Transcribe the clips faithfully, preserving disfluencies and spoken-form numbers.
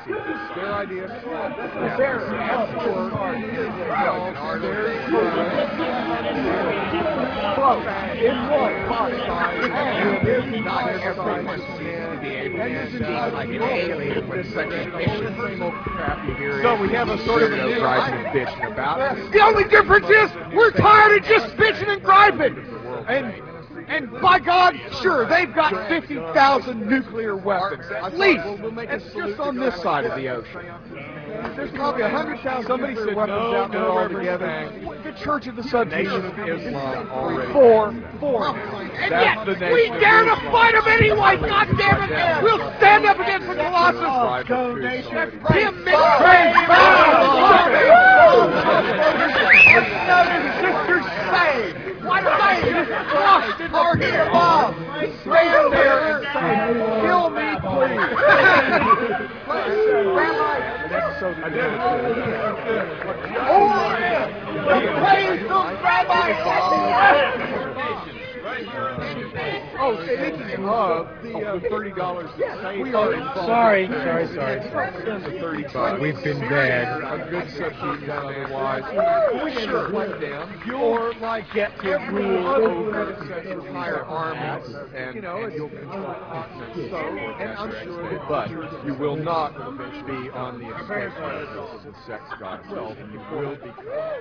see this. Their idea. Yeah. Their escort is involved. Their quote in one body and is Not entitled everyone seems to be able to see like an alien with such ambition. Same old crap you hear. So we have a sort of weirdo new griping and bitching about. The only difference is we're tired of just bitching and griping. And and by God, sure, they've got fifty thousand nuclear weapons, at least. It's just on this side of the ocean. There's probably a hundred thousand Somebody nuclear said weapons no, out there no, altogether. The Church of the Subgenius Nation of Islam already. Four, four. And That's yet, the we Nation dare of to Islam. fight them anyway, goddammit! We'll stand up against the Colossus! Donation. Him, praise sisters saved! What saved? Washed in the fear above! Stand there and say, kill me, please! Oh, praise the Rabbi! Oh, speaking of the uh, thirty dollars, we are involved. Sorry, sorry, sorry. The thirty bucks. We've been bad. A good substitute otherwise. Sure, one down. Or like get to rule over the entire army, and you know, and you'll control continents. So, and I'm sure, but you will not be on the escape of the sex god itself. You will be.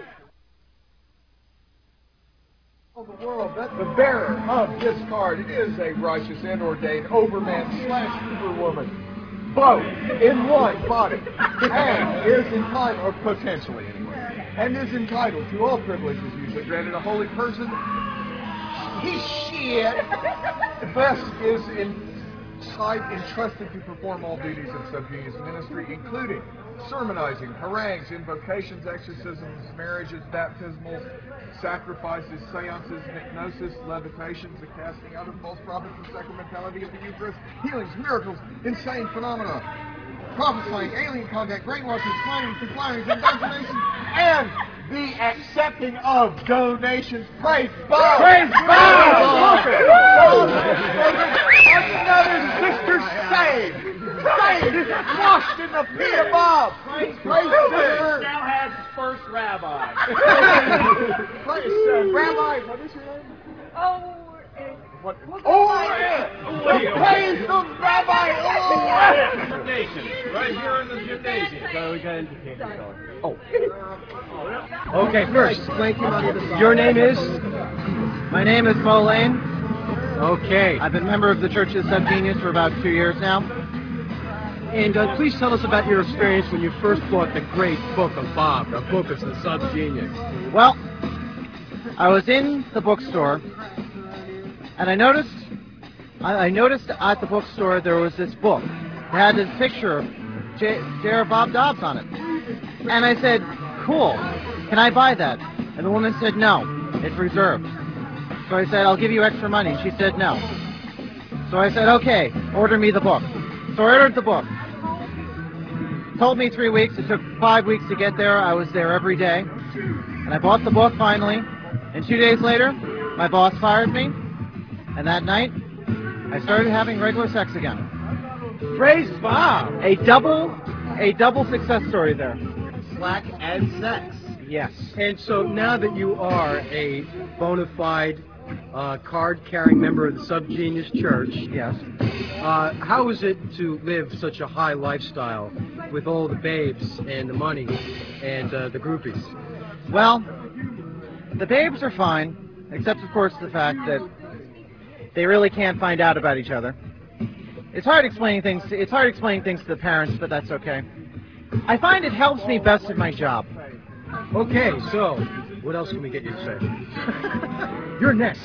The world that the bearer of this card is a righteous and ordained overman slash superwoman, both in one body, and is entitled, or potentially anyway, and is entitled to all privileges usually granted a holy person. He shit. Thus is in sight entrusted to perform all duties of subgenius ministry, including sermonizing, harangues, invocations, exorcisms, marriages, baptismals, sacrifices, seances, hypnosis, levitations, the casting out of false prophets, the sacramentality of the Eucharist, healings, miracles, insane phenomena, prophesying, alien contact, brainwashing, slanging, supplying, indoctrination, and the accepting of donations. Praise God! Praise God! Another sister saved! Saved! Washed in the feet above! Praise sister! Now has his first rabbi. Praise uh, Rabbi, what is your name? Oh, What? Oh, yeah! Praise the Rabbi! Oh, Gymnasium, right here in the gymnasium. So we got indicated. oh. Okay, first, your name is? My name is Bo Lane. Okay. I've been a member of the Church of the Subgenius for about two years now. And uh, please tell us about your experience when you first bought the great book of Bob, the book of the Subgenius. Well, I was in the bookstore, and I noticed, I, I noticed at the bookstore there was this book that had this picture of J. J. Bob Dobbs on it. And I said, cool, can I buy that? And the woman said, no, it's reserved. So I said, I'll give you extra money. She said, no. So I said, okay, order me the book. So I ordered the book. Told me three weeks. It took five weeks to get there. I was there every day. And I bought the book finally. And two days later, my boss fired me. And that night, I started having regular sex again. Praise Bob! A double, a double success story there. Slack and sex. Yes. And so now that you are a bona fide uh, card-carrying member of the Subgenius Church, Yes. uh, how is it to live such a high lifestyle with all the babes and the money and uh, the groupies? Well, the babes are fine, except of course the fact that they really can't find out about each other. It's hard explaining things. To, it's hard explaining things to the parents, but that's okay. I find it helps me best at my job. Okay, so what else can we get you to say? You're next.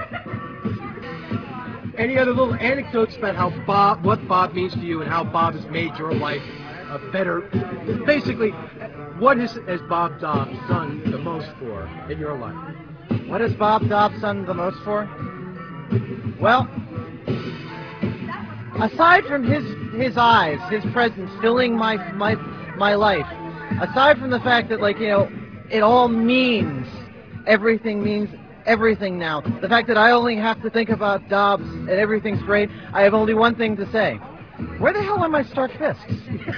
Any other little anecdotes about how Bob, what Bob means to you, and how Bob has made your life a better? Basically, what has, has Bob Dobbs done the most for in your life? What has Bob Dobbs done the most for? Well, aside from his his eyes, his presence filling my my my life, aside from the fact that, like, you know, it all means everything means everything now. The fact that I only have to think about Dobbs and everything's great. I have only one thing to say. Where the hell are my Stark Fists?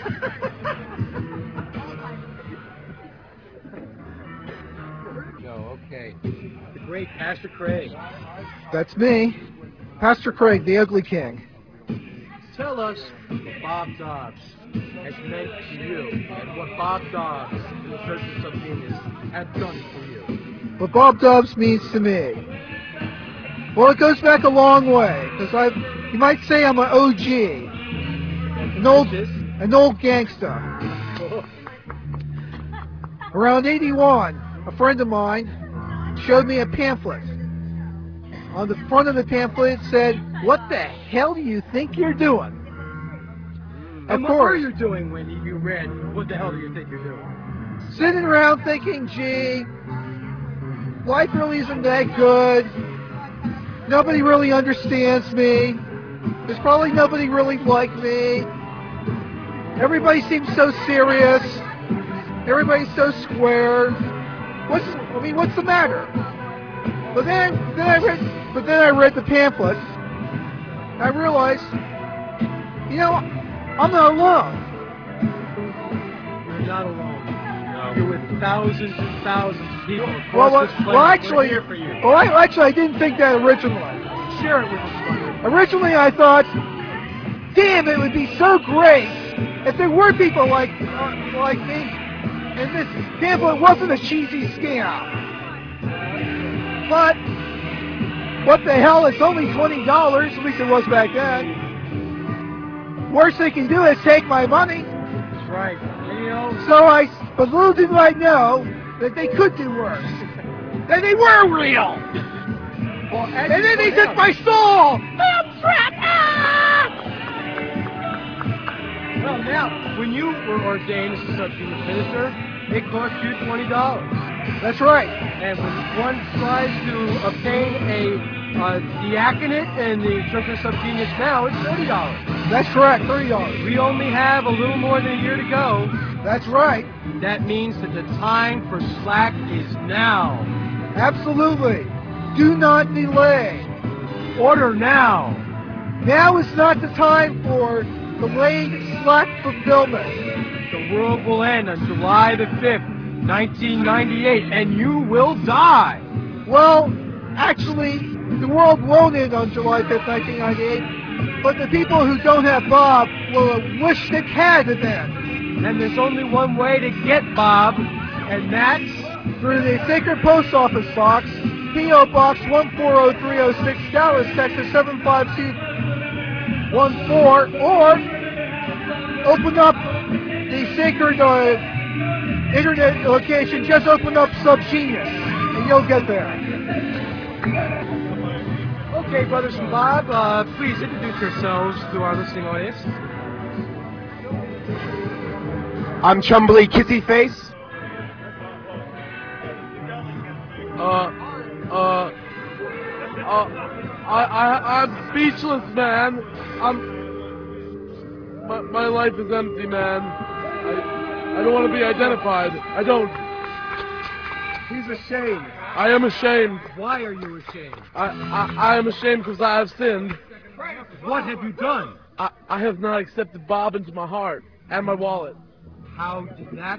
No, okay. The great Pastor Craig. That's me, Pastor Craig, the Ugly King. Tell us what Bob Dobbs has meant to you and what Bob Dobbs and the Church of Subgenius have done for you. What Bob Dobbs means to me. Well, it goes back a long way, because I, you might say I'm an O G, an old, an old gangster. Around eighty-one, a friend of mine showed me a pamphlet. On the front of the pamphlet it said, "What the hell do you think you're doing?" And Of what course. were you doing when you read, what the hell do you think you're doing? Sitting around thinking, gee, life really isn't that good. Nobody really understands me. There's probably nobody really like me. Everybody seems so serious. Everybody's so square. What's, I mean, what's the matter? But then, then I read, but then I read the pamphlet. I realized, you know, I'm not alone. You're not alone. No. You're with thousands and thousands of people across Well, well, this planet. well, actually, We're here for you. well, I, actually, I didn't think that originally. Share it with us, brother. Originally, I thought, damn, it would be so great if there were people like uh, like me, and this pamphlet wasn't a cheesy scam. But what the hell? It's only twenty dollars. At least it was back then. Worst they can do is take my money. That's right. And, you know, So I, but little did I know that they could do worse. That they were real. well, And then they took my soul. I'm trapped. Ah! Well, now, when you were ordained as a subgenius minister, it cost you twenty dollars. That's right. And when one tries to obtain a uh, diaconate in the Church of Subgenius now, it's thirty dollars. That's correct. Thirty dollars. We only have a little more than a year to go. That's right. That means that the time for slack is now. Absolutely. Do not delay. Order now. Now is not the time for delayed slack fulfillment. The world will end on July the fifth, nineteen ninety-eight, and you will die. Well, actually, the world won't end on July fifth, nineteen ninety-eight, but the people who don't have Bob will wish it had it then. And there's only one way to get Bob, and that's Through the Sacred Post Office Box, P O Box one four zero three zero six, Dallas, Texas seven five two one four, or open up the sacred uh, internet location. Just open up Subgenius, and you'll get there. okay, brothers and Bob. Uh, please introduce yourselves to our listening audience. I'm Chumbly Kissy Face. Uh, uh, uh, I, I, I'm speechless, man. I'm, my, my life is empty, man. I, I don't want to be identified. I don't. He's ashamed. I am ashamed. Why are you ashamed? I, I, I am ashamed because I have sinned. What have you done? I, I have not accepted Bob into my heart and my wallet. How did that?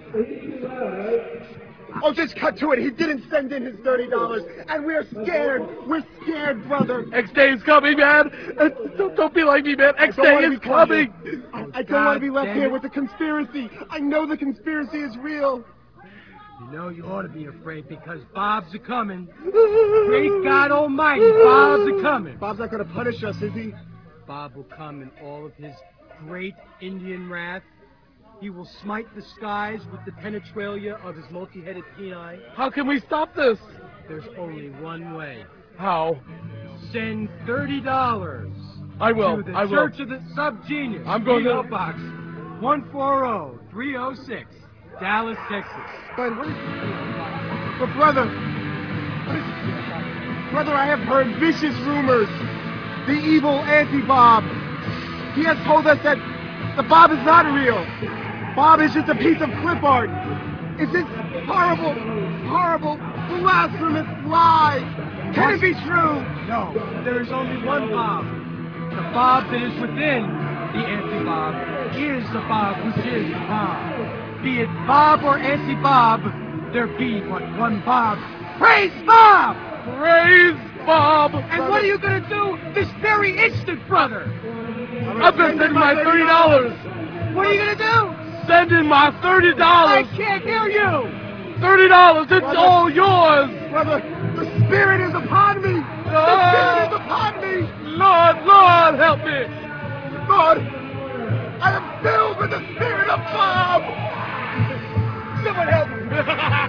Oh, just cut to it. He didn't send in his thirty dollars, and we're scared. We're scared, brother. X Day is coming, man. Uh, Don't, don't be like me, man. X I don't Day wanna is be caught coming. I, I don't want to be left damn here it. with the conspiracy. I know the conspiracy is real. You know you ought to be afraid because Bob's a coming. Great God Almighty, Bob's a coming. Bob's not going to punish us, is he? Bob will come in all of his great Indian wrath. He will smite the skies with the penetralia of his multi-headed peni. How can we stop this? There's only one way. How? Send thirty dollars I will. to the I will. Church of the Subgenius. I'm going P O to- Box one four zero three zero six, Dallas, Texas. But what is But brother, what is brother, I have heard vicious rumors. The evil anti-Bob. He has told us that the Bob is not real. Bob is just a piece of clip art. Is this horrible, horrible, blasphemous lie? Can it be true? No, there is only one Bob. The Bob that is within the anti Bob is the Bob which is Bob. Be it Bob or anti-Bob, there be but one Bob. Praise Bob! Praise Bob! And what are you going to do this very instant, brother? I'm going to send my thirty dollars. What are you going to do? Send in my thirty dollars. I can't hear you. thirty dollars, it's Brother. all yours. Brother, the Spirit is upon me. The Spirit is upon me. Lord, Lord, help me. Lord, I am filled with the Spirit of Bob. Someone help me.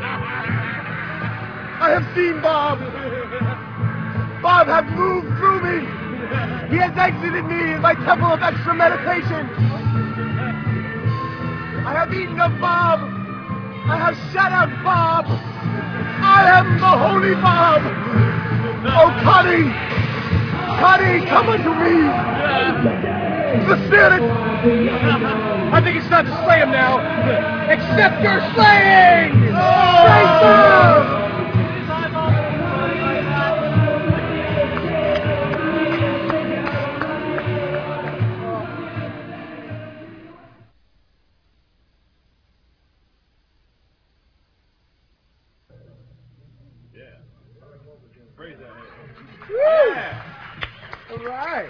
I have seen Bob. Bob has moved through me. He has exited me in my temple of extra meditation. I have eaten of Bob. I have shut out Bob. I am the holy Bob. Oh, Connie. Connie, come unto me. The Spirit. I think it's time to slay him now. Accept your slaying! Oh. Praise God! All right.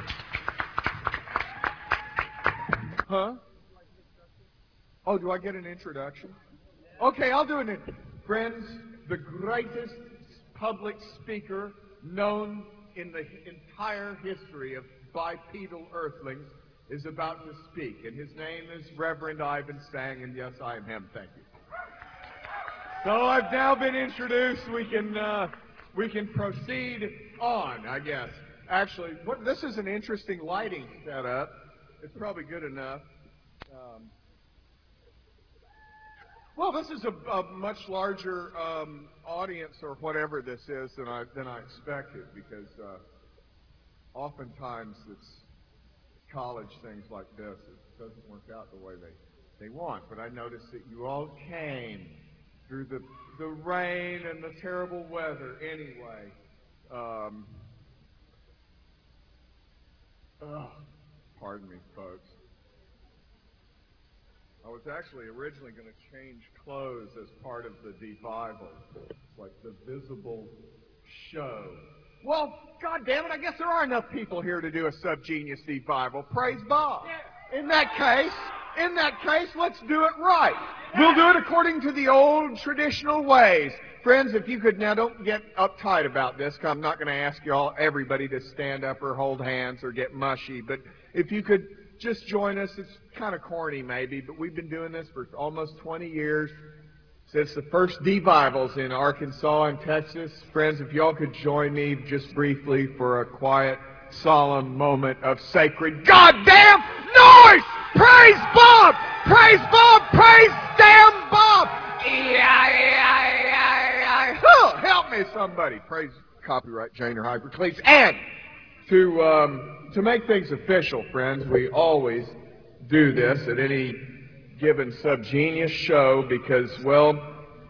Huh? Oh, do I get an introduction? Okay, I'll do it. Friends, the greatest public speaker known in the entire history of bipedal earthlings is about to speak, and his name is Reverend Ivan Stang, and yes, I am him. Thank you. So I've now been introduced. We can uh, we can proceed on, I guess. Actually, what, this is an interesting lighting setup. It's probably good enough. Um, well, this is a, a much larger um, audience or whatever this is than I than I expected, because uh, oftentimes it's college things like this. It doesn't work out the way they they want. But I noticed that you all came through the the rain and the terrible weather anyway. Um, oh, pardon me, folks. I was actually originally going to change clothes as part of the Devival. It's like the visible show. Well, God damn it, I guess there are enough people here to do a Subgenius Devival. Praise Bob. Yeah. In that case, in that case, let's do it right. We'll do it according to the old traditional ways. Friends, if you could, now don't get uptight about this, 'cause I'm not going to ask you all, everybody to stand up or hold hands or get mushy, but if you could just join us. It's kind of corny maybe, but we've been doing this for almost twenty years, since the first Devivals in Arkansas and Texas. Friends, if y'all could join me just briefly for a quiet, solemn moment of sacred goddamn noise! Praise Bob! Praise Bob! Praise damn Bob! Oh, help me, somebody. Praise copyright Jane or Hypercleats. And to um, to make things official, friends, we always do this at any given Subgenius show because, well,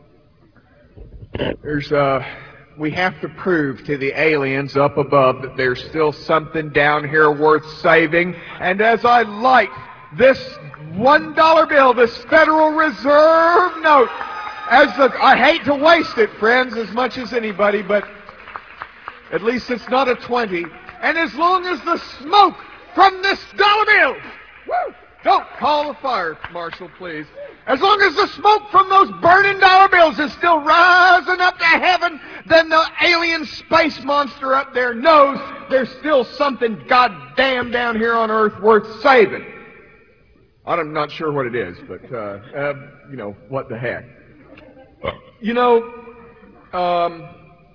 there's uh, we have to prove to the aliens up above that there's still something down here worth saving. And as I light this one dollar bill, this Federal Reserve note, as the, I hate to waste it, friends, as much as anybody, but at least it's not a twenty. And as long as the smoke from this dollar bill, woo, don't call the fire marshal, please. As long as the smoke from those burning dollar bills is still rising up to heaven, then the alien space monster up there knows there's still something goddamn down here on Earth worth saving. I'm not sure what it is, but, uh, uh, you know, what the heck. You know, um...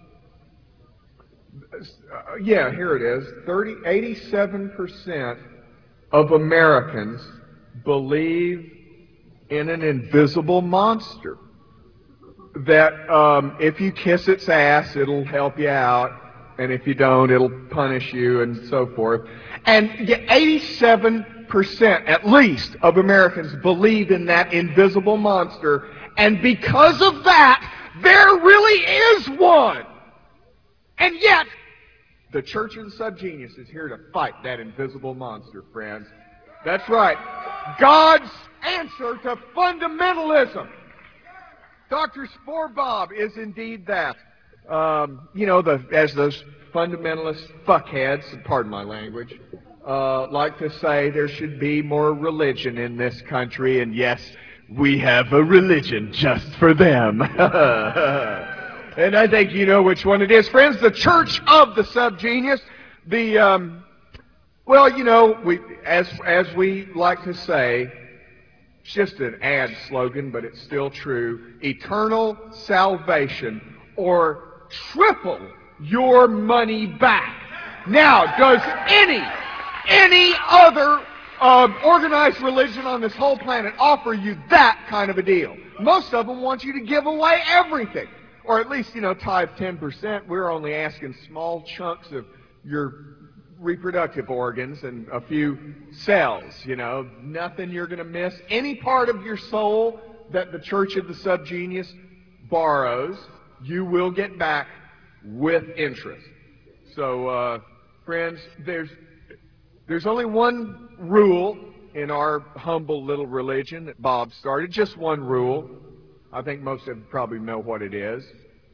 Uh, yeah, here it is. thirty, eighty-seven percent of Americans believe in an invisible monster. That um, if you kiss its ass, it'll help you out, and if you don't, it'll punish you, and so forth. And yeah, eighty-seven percent, at least, of Americans believe in that invisible monster, and because of that, there really is one. And yet, the Church of the Subgenius is here to fight that invisible monster, friends. That's right. God's answer to fundamentalism. Doctor Spore Bob is indeed that. Um, you know, the, as those fundamentalist fuckheads, pardon my language, uh, like to say there should be more religion in this country, and yes, we have a religion just for them. And I think you know which one it is. Friends, the Church of the Subgenius, the, um, well, you know, we, as, as we like to say, it's just an ad slogan, but it's still true, eternal salvation, or triple your money back. Now, does any, any other uh, organized religion on this whole planet offer you that kind of a deal? Most of them want you to give away everything. Or at least, you know, tithe ten percent. We're only asking small chunks of your reproductive organs and a few cells, you know. Nothing you're going to miss. Any part of your soul that the Church of the Subgenius borrows, you will get back with interest. So, uh, friends, there's, there's only one rule in our humble little religion that Bob started. Just one rule. I think most of you probably know what it is.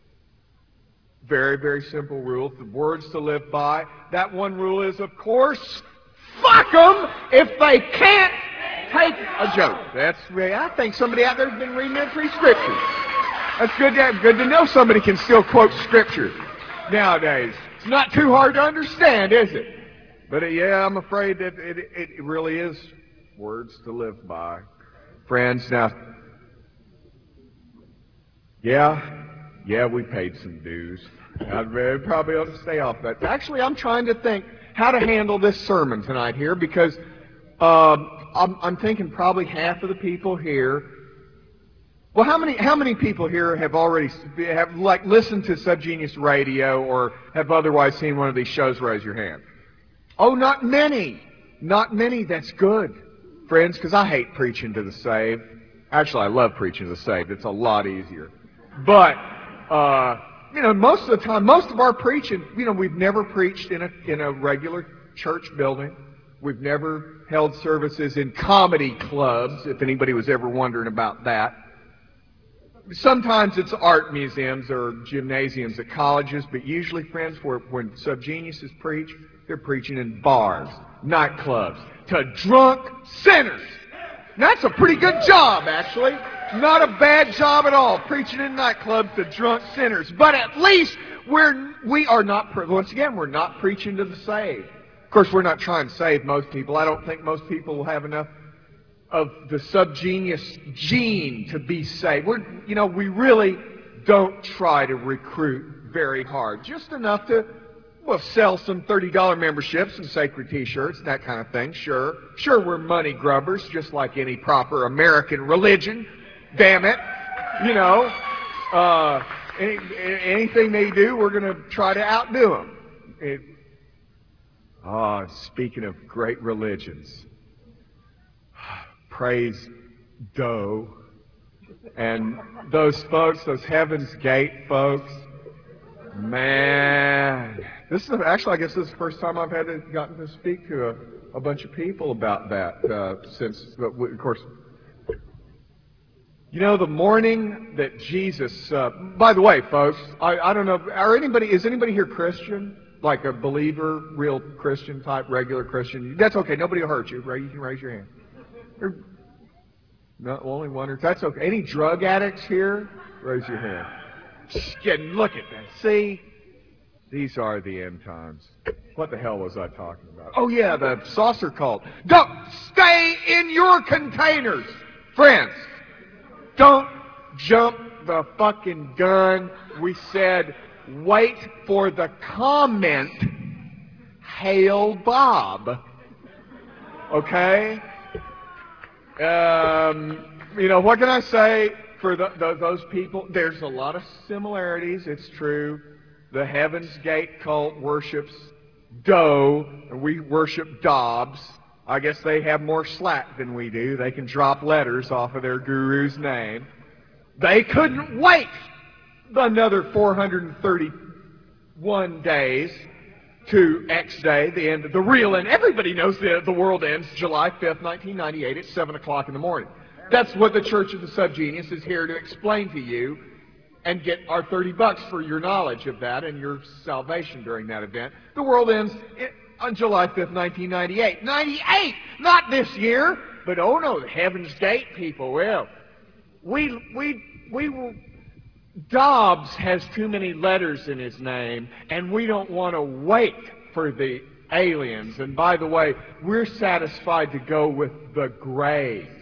Very, very simple rule. The words to live by. That one rule is, of course, fuck them if they can't take a joke. That's, I think somebody out there has been reading that free scripture. That's good to, good to know somebody can still quote scripture nowadays. It's not too hard to understand, is it? But uh, yeah, I'm afraid that it, it, it really is words to live by. Friends, now, yeah, yeah, we paid some dues. I'd probably ought to stay off that. Actually, I'm trying to think how to handle this sermon tonight here, because uh, I'm, I'm thinking probably half of the people here. Well, how many how many people here have already have like listened to Subgenius Radio or have otherwise seen one of these shows? Raise your hand. Oh, not many, not many. That's good, friends, because I hate preaching to the saved. Actually, I love preaching to the saved. It's a lot easier. But uh, you know, most of the time, most of our preaching, you know, we've never preached in a in a regular church building. We've never held services in comedy clubs, if anybody was ever wondering about that. Sometimes it's art museums or gymnasiums at colleges, but usually, friends, where, when Subgeniuses preach, they're preaching in bars, nightclubs, to drunk sinners. And that's a pretty good job, actually. Not a bad job at all, preaching in nightclubs to drunk sinners. But at least we're, we are not, once again, we're not preaching to the saved. Of course, we're not trying to save most people. I don't think most people will have enough of the Subgenius gene to be saved. We're, you know, we really don't try to recruit very hard. Just enough to, well, sell some thirty dollar memberships and sacred t-shirts, that kind of thing, sure. Sure, we're money grubbers, just like any proper American religion. Damn it. You know, uh, any, anything they do, we're going to try to outdo them. It, oh, speaking of great religions, praise Doe and those folks, those Heaven's Gate folks. Man, this is actually, I guess, this is the first time I've had to, gotten to speak to a, a bunch of people about that uh, since, of course. You know, the morning that Jesus. Uh, by the way, folks, I, I don't know. Are anybody? Is anybody here Christian? Like a believer, real Christian type, regular Christian? That's okay. Nobody will hurt you. Right? You can raise your hand. No, only one or two. That's okay. Any drug addicts here? Raise your hand. Kidding. Look at that. See? These are the end times. What the hell was I talking about? Oh, yeah, the saucer cult. Don't stay in your containers. Friends, don't jump the fucking gun. We said, wait for the comment, Hail Bob. Okay? Um, you know, what can I say for the, the, those people? There's a lot of similarities, it's true. The Heaven's Gate cult worships Doe, and we worship Dobbs. I guess they have more slack than we do. They can drop letters off of their guru's name. They couldn't wait another four hundred thirty-one days to X Day, the end of the real end. Everybody knows that the world ends July fifth, nineteen ninety-eight at seven o'clock in the morning. That's what the Church of the Subgenius is here to explain to you and get our thirty bucks for your knowledge of that and your salvation during that event. The world ends on July fifth, nineteen ninety-eight. ninety-eight! Not this year! But oh no, the Heaven's Gate people, well, we, we, we will... Dobbs has too many letters in his name, and we don't want to wait for the aliens. And by the way, we're satisfied to go with the Greys.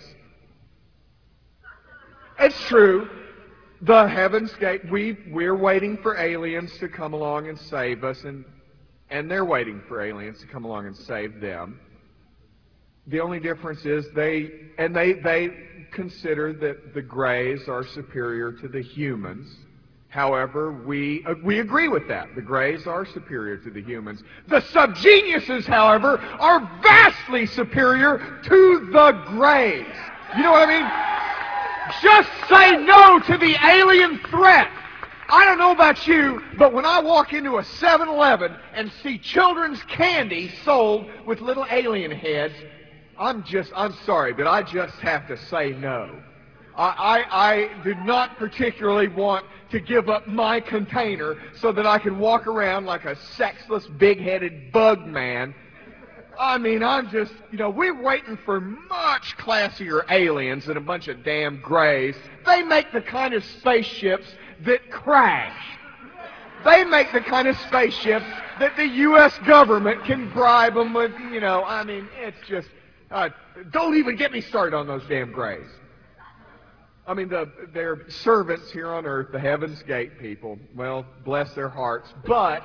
It's true. The Heaven's Gate, we, we're waiting for aliens to come along and save us, and, and they're waiting for aliens to come along and save them. The only difference is they, and they, they consider that the Greys are superior to the humans. However, we, uh, we agree with that. The Greys are superior to the humans. The Subgeniuses, however, are vastly superior to the Greys. You know what I mean? Just say no to the alien threat. I don't know about you, but when I walk into a seven eleven and see children's candy sold with little alien heads, I'm just, I'm sorry, but I just have to say no. I, I, I do not particularly want to give up my container so that I can walk around like a sexless, big-headed bug man. I mean, I'm just, you know, we're waiting for much classier aliens than a bunch of damn Greys. They make the kind of spaceships that crash. They make the kind of spaceships that the U S government can bribe them with, you know, I mean, it's just... Uh, don't even get me started on those damn Greys. I mean, the, they're servants here on earth, the Heaven's Gate people. Well, bless their hearts. But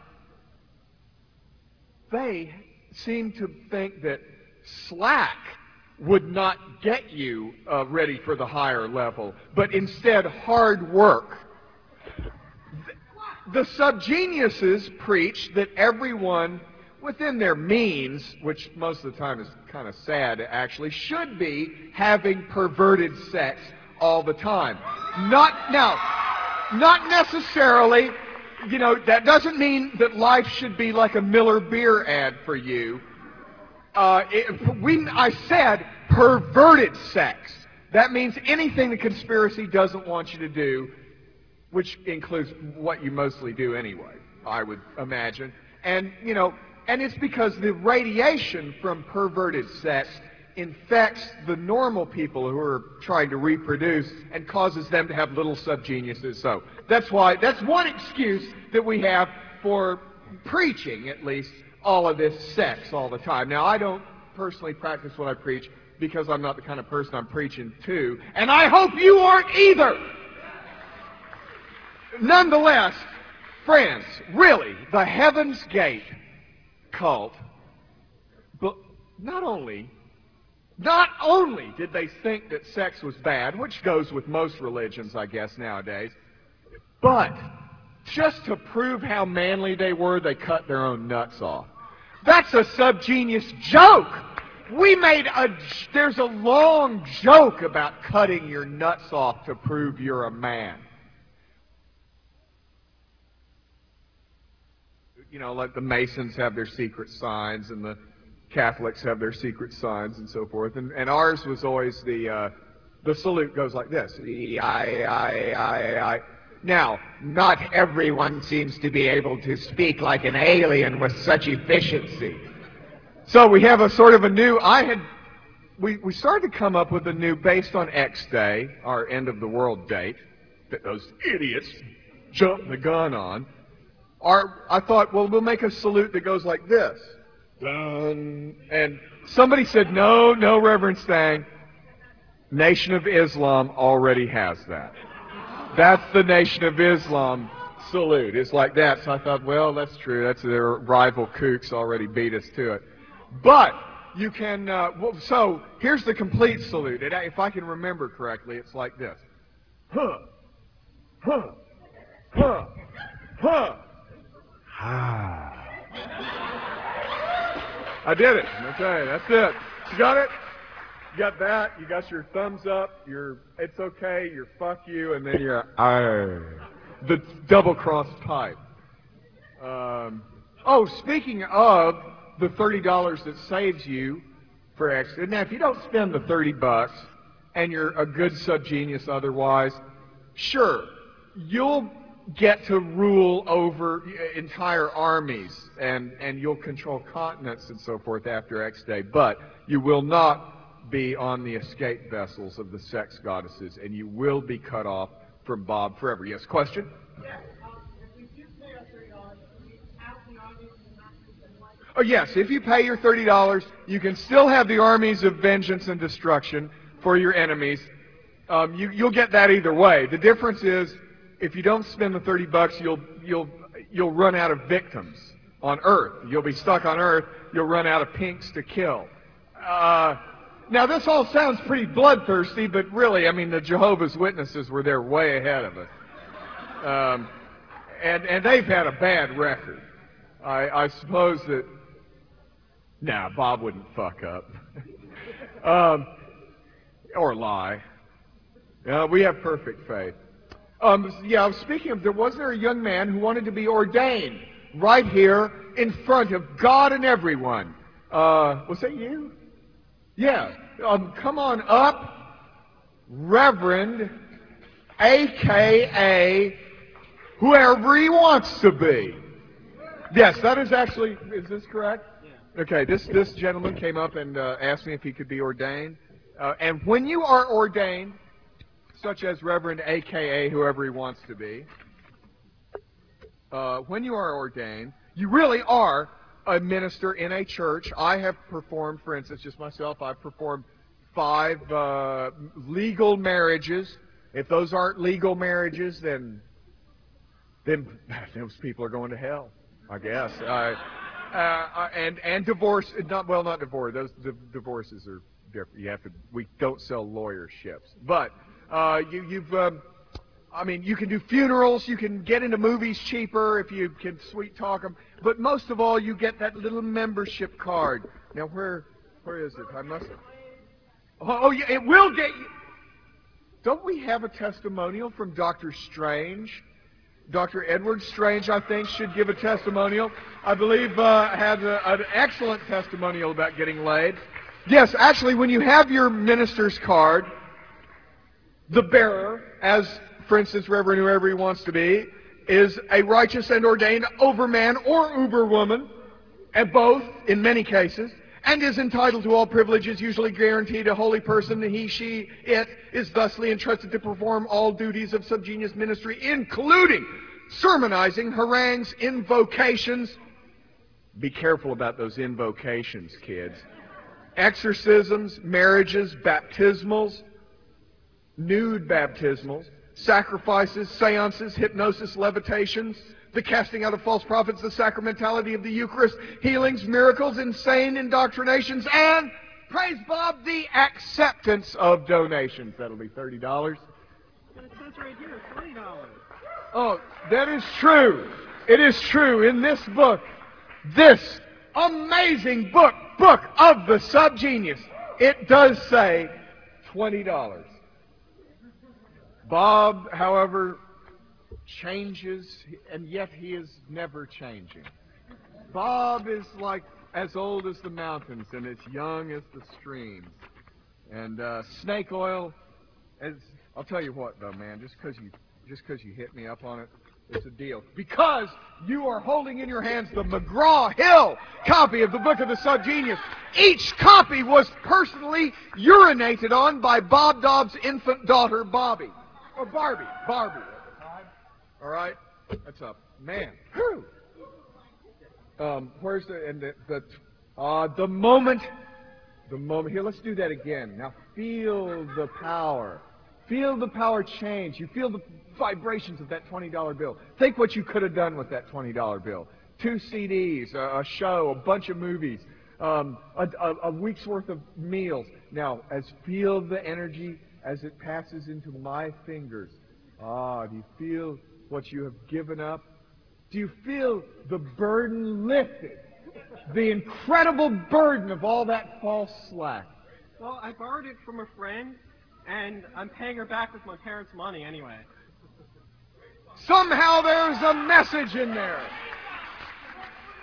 they seem to think that slack would not get you uh, ready for the higher level, but instead hard work. The Subgeniuses preach that everyone within their means, which most of the time is kind of sad actually, should be having perverted sex all the time. Not, now, not necessarily, you know, that doesn't mean that life should be like a Miller beer ad for you. Uh, it, we, I said perverted sex. That means anything the conspiracy doesn't want you to do, which includes what you mostly do anyway, I would imagine. And, you know, and it's because the radiation from perverted sex infects the normal people who are trying to reproduce and causes them to have little subgeniuses. So that's why, that's one excuse that we have for preaching, at least, all of this sex all the time. Now, I don't personally practice what I preach because I'm not the kind of person I'm preaching to, and I hope you aren't either. Nonetheless, friends, really, the Heaven's Gate cult, but not only, not only did they think that sex was bad, which goes with most religions, I guess, nowadays, but just to prove how manly they were, they cut their own nuts off. That's a subgenius joke. We made a, there's a long joke about cutting your nuts off to prove you're a man. You know, like the Masons have their secret signs and the Catholics have their secret signs and so forth. And, and ours was always the, uh, the salute goes like this. I, I, I, I. Now, not everyone seems to be able to speak like an alien with such efficiency. So we have a sort of a new, I had, we, we started to come up with a new, based on X Day, our end of the world date, that those idiots jumped the gun on. Our, I thought, well, we'll make a salute that goes like this. Dun. And somebody said, no, no, Reverend Stang. Nation of Islam already has that. That's the Nation of Islam salute. It's like that. So I thought, well, that's true. That's their rival kooks already beat us to it. But you can, uh, well, so here's the complete salute. It, if I can remember correctly, it's like this. Huh. Huh. Huh. Huh. Ah. I did it. Okay, that's it. You got it? You got that? You got your thumbs up, your it's okay, your fuck you, and then your I. The double cross pipe. Um, Oh, speaking of the thirty dollars that saves you for extra, now if you don't spend the thirty bucks and you're a good subgenius otherwise, sure, you'll get to rule over entire armies and, and you'll control continents and so forth after X Day, but you will not be on the escape vessels of the sex goddesses, and you will be cut off from Bob forever. Yes, question? Yes. Um, if we do pay our thirty dollars, we have the armies and masters and life. Oh, yes, if you pay your thirty dollars, you can still have the armies of vengeance and destruction for your enemies. Um, you, you'll get that either way. The difference is, if you don't spend the thirty bucks, you'll, you'll, you'll run out of victims on Earth. You'll be stuck on Earth. You'll run out of pinks to kill. Uh, now, this all sounds pretty bloodthirsty, but really, I mean, the Jehovah's Witnesses were there way ahead of us. Um, and, and they've had a bad record. I, I suppose that... Nah, Bob wouldn't fuck up. um, or lie. Uh, we have perfect faith. Um, yeah, speaking of, there was there a young man who wanted to be ordained right here in front of God and everyone. Uh, was that you? Yeah. Um, come on up, Reverend, A K A whoever he wants to be. Yes, that is actually, is this correct? Yeah. Okay, this, this gentleman came up and uh, asked me if he could be ordained. Uh, and when you are ordained, such as Reverend A K A whoever he wants to be, uh, when you are ordained, you really are a minister in a church. I have performed, for instance, just myself, I've performed five uh, legal marriages. If those aren't legal marriages, then then those people are going to hell, I guess. Uh, uh, and and divorce, not well, not divorce. Those the, divorces are different. You have to. We don't sell lawyerships, but. Uh, you, you've, um, I mean, you can do funerals, you can get into movies cheaper if you can sweet talk them, but most of all, you get that little membership card. Now, where, where is it? I must. Oh, oh yeah, it will get you. Don't we have a testimonial from Doctor Strange? Doctor Edward Strange, I think, should give a testimonial. I believe uh, had a, an excellent testimonial about getting laid. Yes, actually, when you have your minister's card, the bearer, as, for instance, Reverend whoever he wants to be, is a righteous and ordained overman or uberwoman, and both, in many cases, and is entitled to all privileges usually guaranteed a holy person. He, she, it is thusly entrusted to perform all duties of subgenius ministry, including sermonizing, harangues, invocations. Be careful about those invocations, kids. Exorcisms, marriages, baptismals, nude baptismals, sacrifices, seances, hypnosis, levitations, the casting out of false prophets, the sacramentality of the Eucharist, healings, miracles, insane indoctrinations, and, praise Bob, the acceptance of donations. That'll be thirty dollars. But it says right here, twenty dollars. Oh, that is true. It is true. In this book, this amazing book, Book of the Subgenius, it does say twenty dollars. Bob, however, changes, and yet he is never changing. Bob is like as old as the mountains and as young as the streams. And uh, snake oil, as I'll tell you what, though, man, just because you just because you hit me up on it, it's a deal. Because you are holding in your hands the McGraw-Hill copy of the Book of the Subgenius. Each copy was personally urinated on by Bob Dobbs' infant daughter, Bobby. Or Barbie. Barbie at the time. All right? That's up. Man. Whew. Um, where's the, and the, the, uh, the moment, the moment, here, let's do that again. Now feel the power. Feel the power change. You feel the vibrations of that twenty dollar bill. Think what you could have done with that twenty dollar bill. Two C Ds, a, a show, a bunch of movies, um, a, a, a week's worth of meals. Now, as feel the energy as it passes into my fingers. Ah, do you feel what you have given up? Do you feel the burden lifted? The incredible burden of all that false slack. Well, I borrowed it from a friend, and I'm paying her back with my parents' money anyway. Somehow there's a message in there.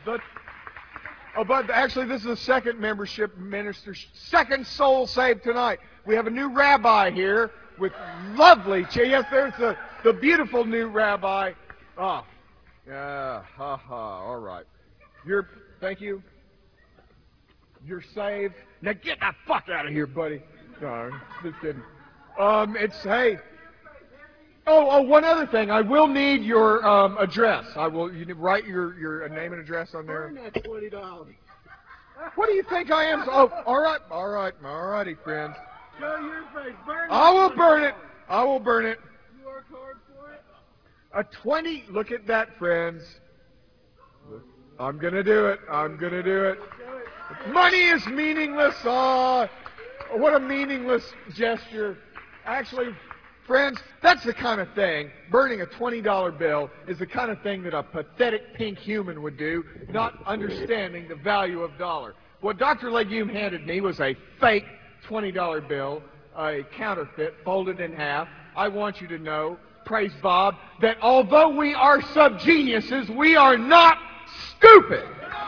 But, oh, but actually, this is the second membership minister, second soul saved tonight. We have a new rabbi here with lovely, yes, there's the, the beautiful new rabbi. Oh, yeah, ha ha, all right. You're, thank you. You're saved. Now get the fuck out of here, buddy. No, just kidding. Um, it's, hey. Oh, oh, one other thing. I will need your um, address. I will, you need, write your, your name and address on there. Burn that twenty dollars. What do you think I am? Oh, all right, all right, all righty, friends. Show your face. Burn I will that burn it. I will burn it. You work hard for it? A twenty, look at that, friends. I'm going to do it. I'm going to do it. Money is meaningless. Ah, what a meaningless gesture. Actually, friends, that's the kind of thing, burning a twenty dollar bill is the kind of thing that a pathetic pink human would do, not understanding the value of dollar. What Doctor Legume handed me was a fake twenty dollar bill, a counterfeit, folded in half. I want you to know, praise Bob, that although we are sub-geniuses, we are not stupid.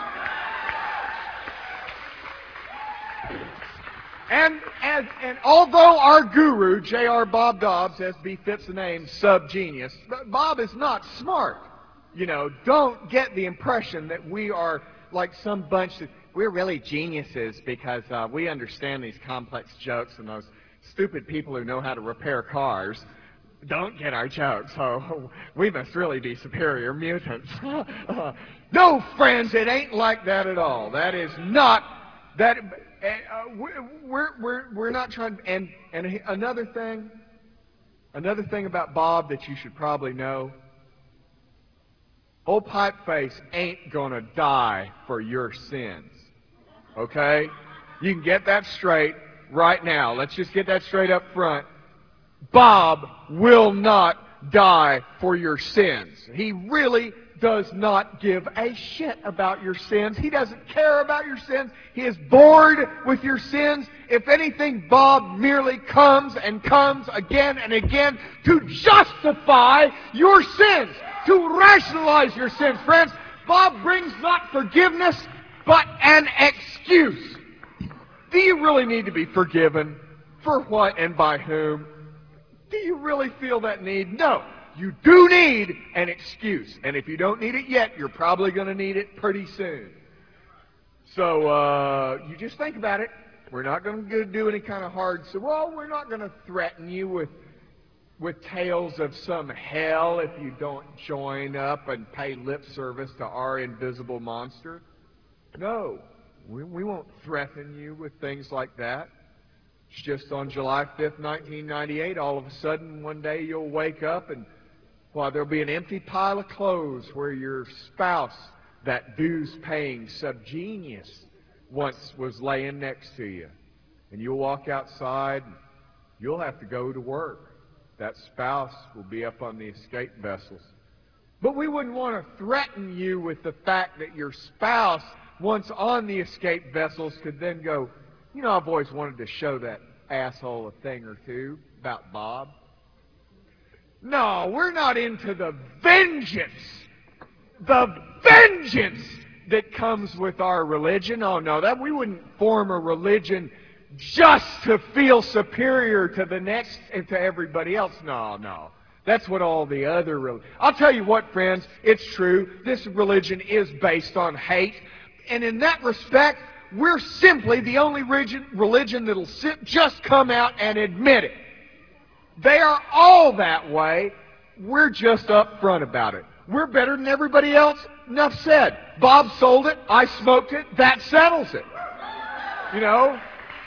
And, and, and although our guru, J R Bob Dobbs, as befits the name, sub-genius, Bob is not smart. You know, don't get the impression that we are like some bunch of, we're really geniuses because uh, we understand these complex jokes and those stupid people who know how to repair cars don't get our jokes, so we must really be superior mutants. uh, no, friends, it ain't like that at all. That is not, that... Uh, we're, we're, we're not trying, and, and another thing, another thing about Bob that you should probably know, old Pipeface ain't gonna die for your sins, okay? You can get that straight right now. Let's just get that straight up front. Bob will not die for your sins. He really does not give a shit about your sins. He doesn't care about your sins. He is bored with your sins. If anything, Bob merely comes and comes again and again to justify your sins, to rationalize your sins. Friends, Bob brings not forgiveness, but an excuse. Do you really need to be forgiven? For what and by whom? Do you really feel that need? No. You do need an excuse, and if you don't need it yet, you're probably going to need it pretty soon. So uh, you just think about it. We're not going to do any kind of hard, so well, we're not going to threaten you with with tales of some hell if you don't join up and pay lip service to our invisible monster. No, we, we won't threaten you with things like that. It's just on July fifth, nineteen ninety-eight, all of a sudden one day you'll wake up and well, there'll be an empty pile of clothes where your spouse, that dues-paying sub-genius, once was laying next to you. And you'll walk outside, and you'll have to go to work. That spouse will be up on the escape vessels. But we wouldn't want to threaten you with the fact that your spouse, once on the escape vessels, could then go, you know, I've always wanted to show that asshole a thing or two about Bob. No, we're not into the vengeance, the vengeance that comes with our religion. Oh, no, that we wouldn't form a religion just to feel superior to the next and to everybody else. No, no. That's what all the other religions... I'll tell you what, friends, it's true. This religion is based on hate. And in that respect, we're simply the only religion, religion that'll just come out and admit it. They are all that way. We're just up front about it. We're better than everybody else. Enough said. Bob sold it. I smoked it. That settles it. You know?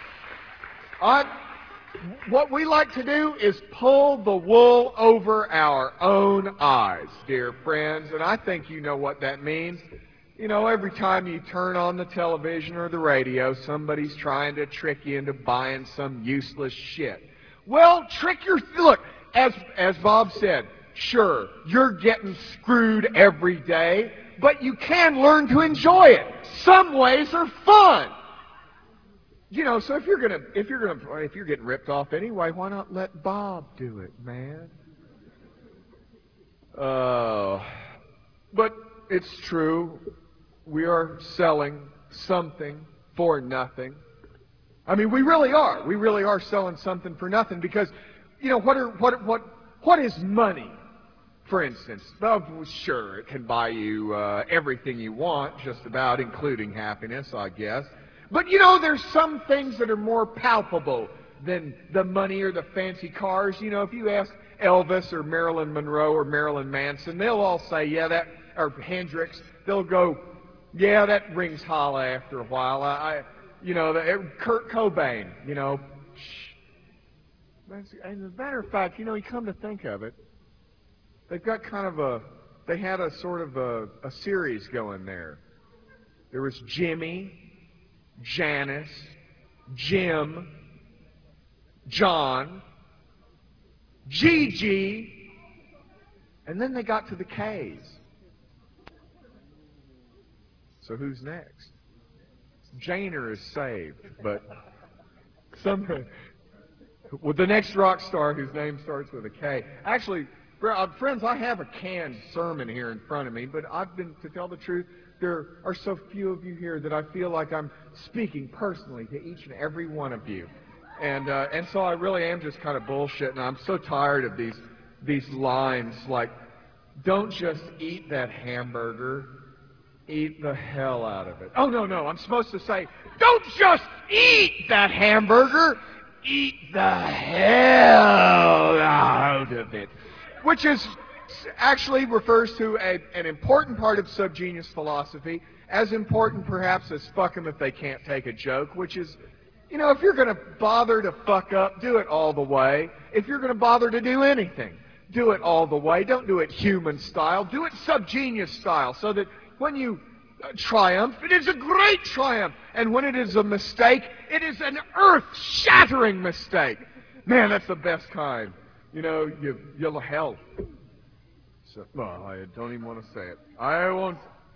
I, what we like to do is pull the wool over our own eyes, dear friends. And I think you know what that means. You know, every time you turn on the television or the radio, somebody's trying to trick you into buying some useless shit. Well, trick your... Look, as, as Bob said, sure, you're getting screwed every day, but you can learn to enjoy it. Some ways are fun. You know, so if you're gonna, if you're gonna, if you're getting ripped off anyway, why not let Bob do it, man? Uh, but it's true. we are selling something for nothing. I mean, we really are. We really are selling something for nothing because, you know, what are what what what is money? For instance, oh, sure, it can buy you uh, everything you want, just about, including happiness, I guess. But, you know, there's some things that are more palpable than the money or the fancy cars. You know, if you ask Elvis or Marilyn Monroe or Marilyn Manson, they'll all say, yeah, that, or Hendrix, they'll go, yeah, that rings hollow after a while. I, I you know, the, Kurt Cobain, you know. As a matter of fact, you know, you come to think of it, they've got kind of a, they had a sort of a, a series going there. There was Jimmy, Janice, Jim, John, Gigi, and then they got to the K's. So who's next? Janer is saved, but some, well, the next rock star whose name starts with a K. Actually, friends, I have a canned sermon here in front of me, but I've been, to tell the truth, there are so few of you here that I feel like I'm speaking personally to each and every one of you. And uh, and so I really am just kind of bullshitting. I'm so tired of these these lines like, don't just eat that hamburger, eat the hell out of it. Oh, no, no, I'm supposed to say, don't just eat that hamburger, eat the hell out of it. Which is actually refers to a, an important part of subgenius philosophy, as important perhaps as fuck them if they can't take a joke, which is, you know, if you're going to bother to fuck up, do it all the way. If you're going to bother to do anything, do it all the way. Don't do it human style. Do it subgenius style, so that when you uh, triumph, it is a great triumph. And when it is a mistake, it is an earth-shattering mistake. Man, that's the best kind. You know, you, you'll hell. So, well, I don't even want to say it. I won't.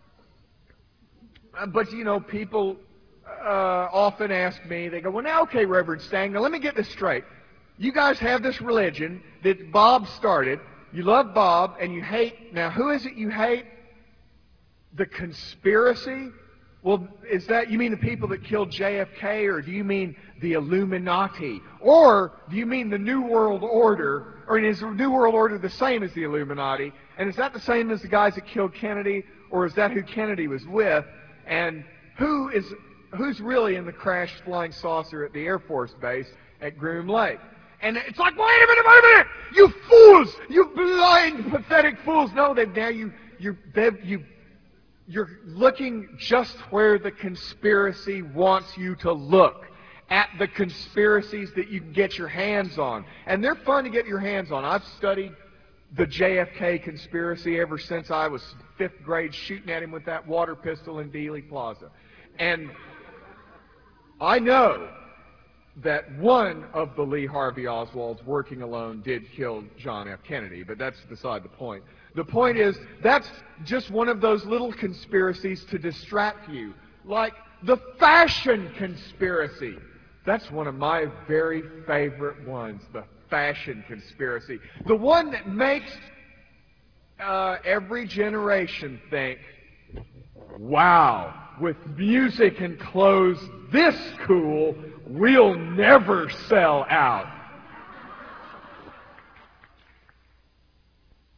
Uh, but, you know, people uh, often ask me, they go, well, now, okay, Reverend Stang, now let me get this straight. You guys have this religion that Bob started. You love Bob, and you hate, now, who is it you hate? The conspiracy? Well, is that, you mean the people that killed J F K, or do you mean the Illuminati? Or do you mean the New World Order? Or is the New World Order the same as the Illuminati? And is that the same as the guys that killed Kennedy? Or is that who Kennedy was with? And who is, who's really in the crashed flying saucer at the Air Force Base at Groom Lake? And it's like, wait a minute, wait a minute! You fools! You blind, pathetic fools! No, they've now you, you, they've, you, you're looking just where the conspiracy wants you to look. At the conspiracies that you can get your hands on. And they're fun to get your hands on. I've studied the J F K conspiracy ever since I was fifth grade shooting at him with that water pistol in Dealey Plaza. And I know that one of the Lee Harvey Oswalds working alone did kill John F. Kennedy, but that's beside the point. The point is, that's just one of those little conspiracies to distract you, like the fashion conspiracy. That's one of my very favorite ones, the fashion conspiracy. The one that makes uh, every generation think, wow, with music and clothes this cool, we'll never sell out.